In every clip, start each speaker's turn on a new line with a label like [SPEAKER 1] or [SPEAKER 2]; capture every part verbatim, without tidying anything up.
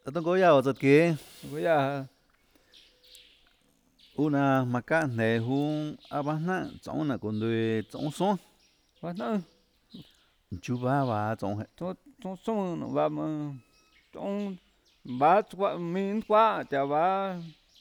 [SPEAKER 1] Atong goya o zat ke
[SPEAKER 2] goya
[SPEAKER 1] una maka ne hun abana zong na kun dui zong son
[SPEAKER 2] wa na
[SPEAKER 1] chu ba ba zong he
[SPEAKER 2] to to son ba ma tong ba kwa min kwa cha ba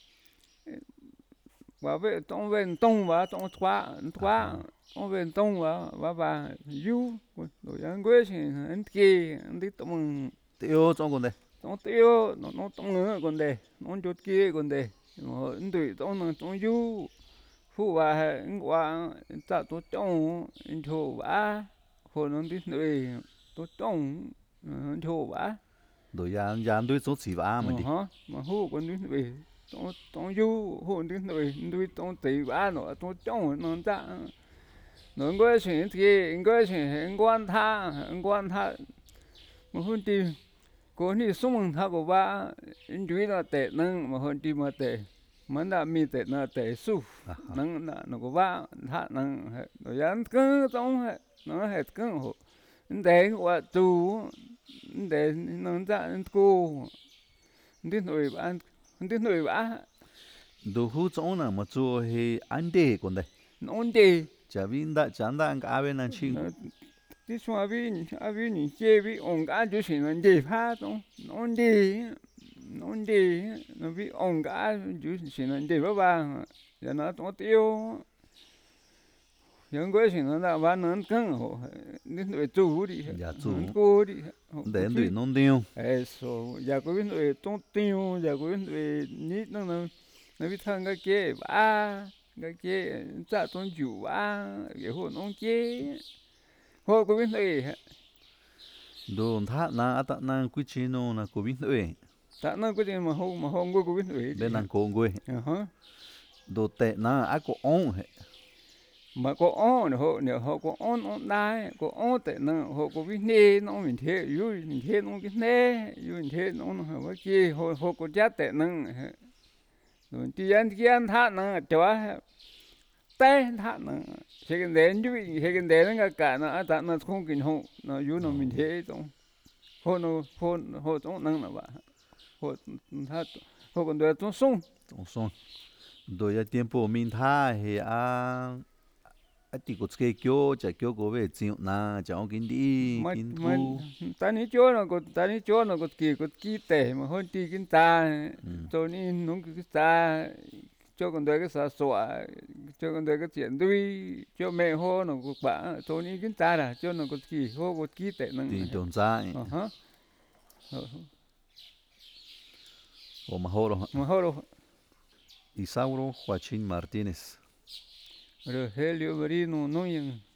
[SPEAKER 2] ba về tông về tông và tông thoa thoa tông về tông và và và du rồi anh quên thì anh kia anh đi tông
[SPEAKER 1] tiêu zong kun de
[SPEAKER 2] tông tiêu nó nó tông nữa còn đây nó chốt kia còn đây mà anh tùy tông nó tông du phụ và anh qua ta tổ tông anh thua vả hồi nó đi nơi tổ tông anh thua vả
[SPEAKER 1] rồi ya ya dui zong chỉ ba mà đi
[SPEAKER 2] hả mà hú còn đi nơi tông tông du hôn đi nơi đi tông tùy vả nó tông tông nó ta nó có chuyện thì có chuyện quan tha quan tha mà hôn đi có những sung tha của ba anh chú là tệ nâng mà hôn đi mà tệ mà đã mi tệ là tệ su nâng là nó có ba tha nâng rồi anh cứ tông nó hết cứ hộ để qua tu để nó ra anh cô đi nuôi bạn đi nuôi bạn
[SPEAKER 1] đồ hu zong na mà chua he anh de kun de
[SPEAKER 2] nó đi
[SPEAKER 1] chả vin đã chẳng đã anh cả bên anh chinh
[SPEAKER 2] đi xuống à bên à bên你这边ông家就喜欢地趴中nó đi nó đi nó bị ông cả就喜欢地趴吧然后nó tiêu những cái chuyện nó là bán nó cứng hộ đến tuổi chú đi
[SPEAKER 1] ya chu
[SPEAKER 2] cô đi
[SPEAKER 1] để dui non tiêu
[SPEAKER 2] ấy số giờ có biết tuổi tung tiêu giờ có biết tuổi nít nó nó nó biết thằng cái kia ba cái kia cha tung chủ ba cái hộ nó kia hộ có biết tuổi
[SPEAKER 1] đồ thắt na ata na quy chi no na ko bin ue
[SPEAKER 2] ta nó có gì mà hộ mà hộ có biết tuổi
[SPEAKER 1] bên anh ko ngui
[SPEAKER 2] hả
[SPEAKER 1] đồ tệ na a ko on he
[SPEAKER 2] mà có on hộ nếu họ có on on đai có on tệ nó họ có biết nè nó mình thế yêu mình thế nó cái nè yêu mình thế nó nó họ kia họ họ có giá tệ nó rồi đi ăn đi ăn thắt nó cho té thắt nó thế cái đấy như thế cái đấy nó cả nó thắt nó không kinh hộ nó yêu nó mình thế trong họ nó họ họ trong nó là vậy họ thắt họ còn đợi trong sông
[SPEAKER 1] zong son đồ ya tiempo min tha he a a ti ko ske kyo cha kyo ko ve chiu na cha on kin di
[SPEAKER 2] mà
[SPEAKER 1] kin
[SPEAKER 2] mà
[SPEAKER 1] thu
[SPEAKER 2] ta ní chỗ nó có ta ní chỗ nó có kỳ có kỳ tệ mà hơn kỳ kinh ta cho nên nó cái ta cho con đứa cái sa sọa cho con đứa cái chuyện đuôi cho mẹ hô nó có bả cho nên kinh ta là cho nó có kỳ hô có kỳ tệ nó
[SPEAKER 1] ti don za
[SPEAKER 2] hả
[SPEAKER 1] o ma horo
[SPEAKER 2] mà hô đâu
[SPEAKER 1] Isauro Joaquín Martínez
[SPEAKER 2] rồi Helio Marino nó những